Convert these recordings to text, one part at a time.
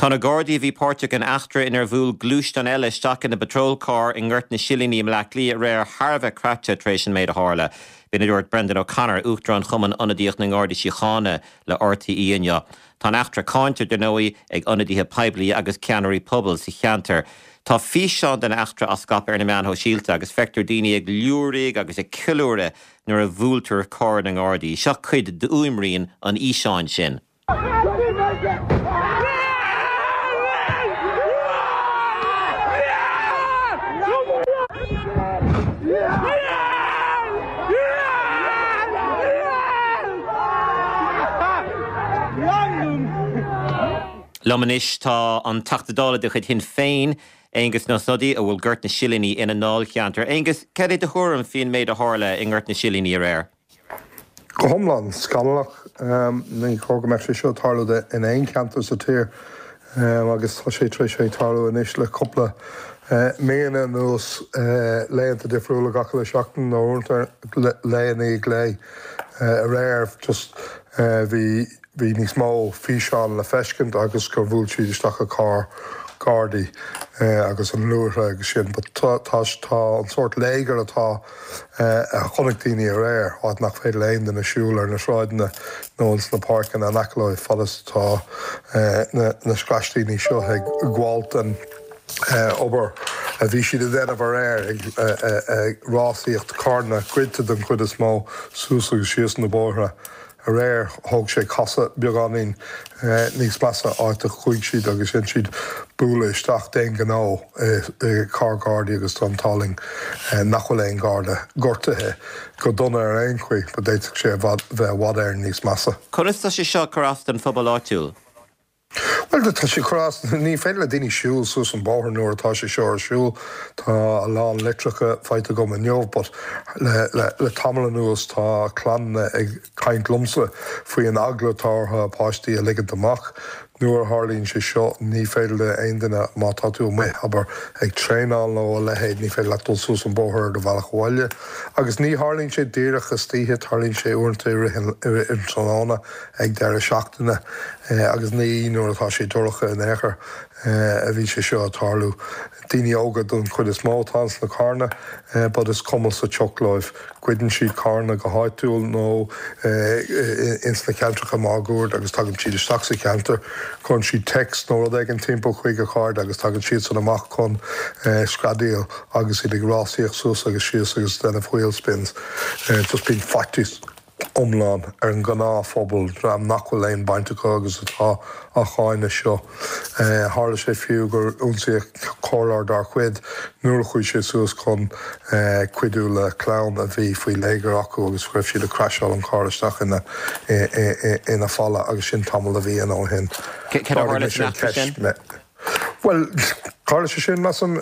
Tá na Gardaí bhí páirteach an achtra inar bhúil glúist an eile isteach in na patrólcar in gghirt na Silíní im leach lí réir Harbheith crate trééis an méid a hála. Bhína dúirt Brendan O'Connor uachtar an chuman ionadaíocht na Gardaí Síochána le RTE inne. Tá achtra cáintear den nóí ag ionadaíthe peibli agus ceannarí pobl sa cheantar. Tá físeán den achtra as scap ar na meanthó síalta agus feictar daoine ag liúraigh agus ag ciúire nuair a bhúltar cáir na Gardaí. Seo chuid de uimríonn an íseáin sin. Lomanis tá an tachtadála de chud hin féin agus nó sodí a bhfuil ggurt na Silíní ina náil cheantar. Agus cead de thuram fin méid a hála in ggurt na Silíní ar air? Go homlan scanalach ní chóga me seo tarla in éon cheantar sa tír agus tá sé trí sé tarla in is le coppla méana nús léanta difriúla gacha le seachtain nó úntar léana í lé a réir just bhí níos mó físeán le feiscint agus gur bhúil siad isteach a cá Gardaí agus an luaire agus sin, tá an sort léiger atá a chonig daoine a réir áit nach féidir léon den na siúil ar na sráidna nóns na páircin an aclóid fadas tá na scraistíní seo ag gháilt an obair a bhí siad a déanamh ar air ag rásaíocht carna cuilte den chud is mó sús agus síos na bóithre. A réir thug sé casa beagáín níos measa áit a chuig siad agus sin siad búla isteach déon gná cá Gardaí agus táling nachhfuil éon Garda gortathe go donna ar aon chuig, ba déiteach sé bheith bhd ar níos measa. Conas tá sé seo chorast an phobal áitiúil? Well, tá sé chorast ní féile daoine siúil sús an báthir nuair atá sé seo ar siúil tá a lán litricha feite go an neomh, but le tamla nuas tá clanna ag caint lumsa faoi an aglatátha páistí a ligad amach. Nuair hálíonn sé seo ní féile le aon duine má táú mé aber ag tréáil nó a lehéad ní féile letul sús an bóthir do bhealach bháile. Agus ní hálíonn sé díireach a stíthe hálíonn sé uanta in tróna ag deir seachtainna agus ní nuair atá sé dúracha in éair a bhí sé seo atálú. Daoine ógad don chud is mótáns na carna, bud is cumal sa teochlaibh. Cuidann siad carna go háitiúil nó ins na ceantracha mágúir agus tagann siad isteach sa ceantar, chun siad text nó rud ag an timppó chuig a cád agus tagann siad san amach chun scradíal agus iad ag rásaíoch sús agus síos agus denna wheel spins. Just bín factis omláin ar an gná phobal ram nachhfuil éon baintecha agus atá a cháinne seo. Hála sé fiú gur únsaí cóláir dar chuid nuair chuid sé suas chun cuidú le clán a bhí faoi léiger acu agus raibh siad a crasháil an cáiristeach ina falla agus sin tamil a bhí an ó hin. Well, Carla sin masam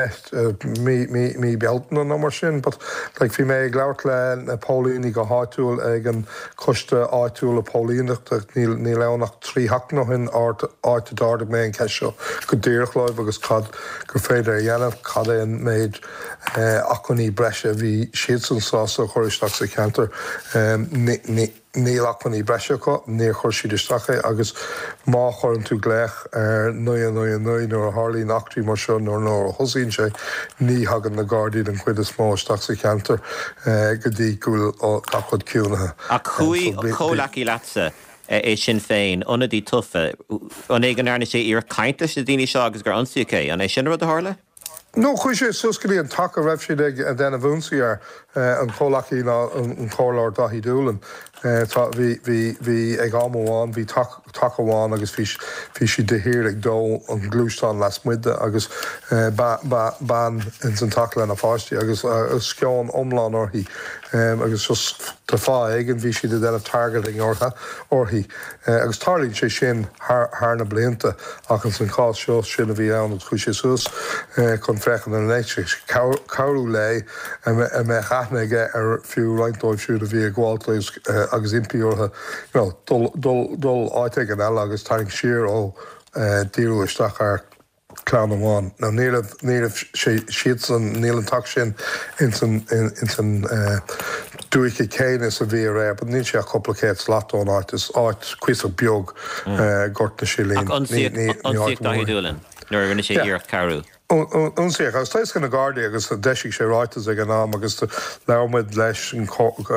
mí bealtan an mar sin, but like fi mé glairt le na Paulíní go háitiúil ag an coiste áitiúil a Paulíneach ní lenach trí hacna hin áit darda mé an ceisio go ddíirchláibh agus cad gur féidir dhéanamh cad é an méid acuní breise bhí siad san sása choiristeach sa ceantar níl acuní breise go, ní chuir siad isteacha agus má churann tú gléich ar 9 nuair a hálíonn achtaí mar seo nó a thosaíonn sé ní hagan na Gardaí an chuid is mó isteach sa ceantar go dtí gúil ó chud ciúnathe. A chuí cholaí leatsa é sin féin ionadí tufa an éigen airna sé ar caiintas na daoine seo agus gur ansaíché an é sin rud a hála? No, chuis sé suscailí an take raibh siad ag denna bhúnsaí ar an cholaí ná an chóláir dahí dúlan. Bhí ag amháin, bhí take amháin agus bhí si de hir ag dó an glúisteán las muide agus ban in san take le na fáistí agus sceán omláin orthaí agus just tá fá éigen bhí siad a denna targeting orthaí agus tarlíonn sé sin thar na blianta ach an san cá seo sin a bhí ann chuis sé sus chun frechan an éitre cabhrú lé a me chatnaige ar fiú reintóid siúd a bhí a gháilta agus impiúrtha dul áiteigh an eile agus taring siar ó díú isteach ar clán amháin. Ná níl siad san níl an tak sin in san dúiche céine sa bhí ré, but níl sé a copplicéit látón áit is áit cuiar beag gort na silín. Ansíocht dúlan, nuair rinne sé íocht carú. Unsiach, agus táis gan na Gardaí agus deisiigh sé ráitas ag an ná agus lemuid leis an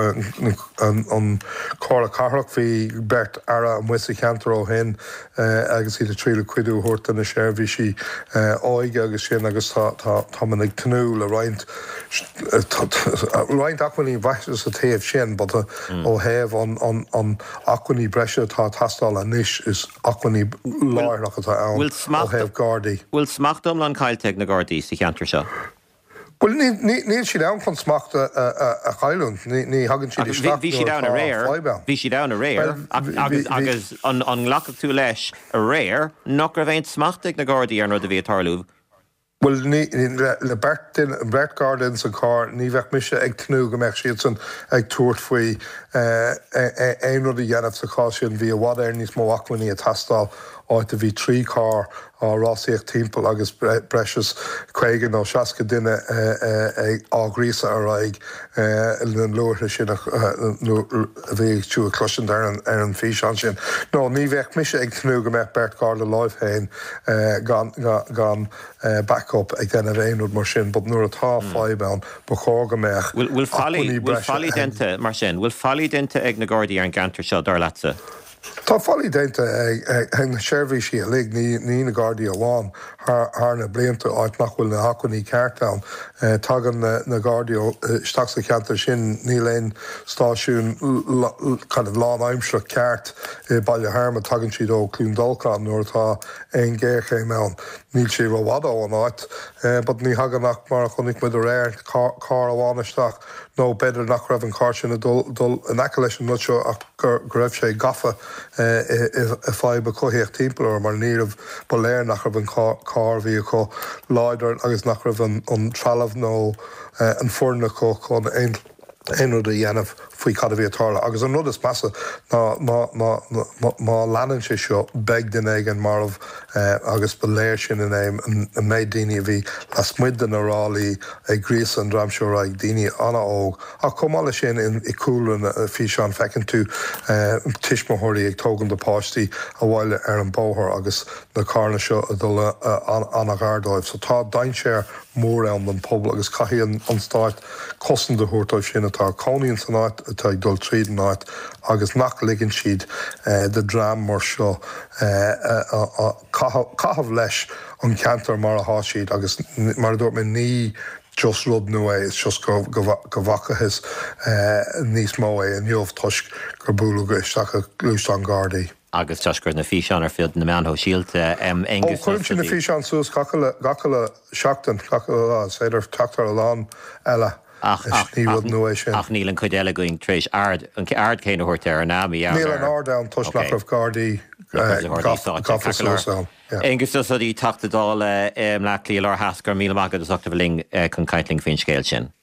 cóla carach hí bert ara an musa cheantar ó hen agus iad a tríle cuiidú thuirta na séirbhí si áige agus sin agus tá man ag cnú le roint acuaní bhaiste sa taobh sin, but ó héamh an acuaní breise tá tastáil a níis is acuaní láirnach atá ann ó héamh Gardaí. Bhfuil smachtom an caiilteag na Gardaí sa cheantar seo? Well, níl siad an chun smachta a chailún, ní hagann siad Bhí siad an a réir, agus an nghlacach tú leis a réir, nach ra bhéint smachtaigh na Gardaí ar nó a bhí tarlúh. Well, le Bert Garden san cá ní bheith mise ag cnú go meach siad san ag túirt faoi éon rud a dhéanamh sa cá sin bhí a bhd ar níos mó acuaní a tastáil áit a bhí trí cá rásaíocht timpeall agus breis chuigean ó seaca duine ághríosa ar aig an luirtha sin a bhí tú a cluisian ar an fís an sin. No, ní bheith mise ag cnú go meach Bert Garden láimh féin gan backup ag denna bhéonúd mar sin, but nuair atá fáibán ba chóga meach. Bhfuil fallí dente mar sin, bhfuil fallí dente ag na Gardaí ar an gantar seo dar leatsa? Tá fallí déinte ag na séirbhí sí a lig ní na Gardaí amháin thar na blianta áit nach bhfuil na hacuaní ceartán. Tagan na Gardaí isteach sa cheantar sin ní léon stáisiún lán aimsre ceart bailile harma tagann siad ó Clúndalcán nuair atá éon géirché meán. Níl sé bhhada an áit, but ní haganach mar a chunig muid a réir cá amháinisteach nó beidir nach raibh an cá sin dul an aice leis an nuteo ach gur raibh sé gafa i fáib a cothéocht timpeall mar níomh boléir nach raibh an cá bhí có láidir agus nach raibh an trealamh nó an fórna chun éonúd a dhéanamh faoi cad a bhí atála. Agus an rud is measa má leanan sé seo beag den ag an marmh agus beléir sin in éim an méid daoine a bhí las muid an arálaí ag grís an dramseúr ag daoine anna óg. A cumála sin i cúlan a fí seán fecinn tú tiismothirí ag tógan de páistí a bhhaile ar an bóthir agus na carna seo a dul anna gáardóibh. So tá dain séir mór an pobl agus caithí an stáit cosan de thuirtáibh sin atá cáíonn san áit atá ag dul tríd an áit agus nach ligann siad de drám mar seo caithmh leis an ceantar mar a háisiad agus mar dúirt me ní just rud nua is just go bhacachas níos mó an neomh tuisc gur búla go isteach a glúiste an Gardaí. Agus teisgur na físeán ar fiad na meanthó síalta Angus. Ó chuirn sin na físeán suas gacaile seachtain féidir teachtar a lán eile. Ach níl an chuidéile going trééis ard céine thuirt ar an náí. Níl an ardán tuis nach raibh Gardaí Angus í tatadála le líí lá hascar míle agad achta bhling chun caiitling fin scéil sin.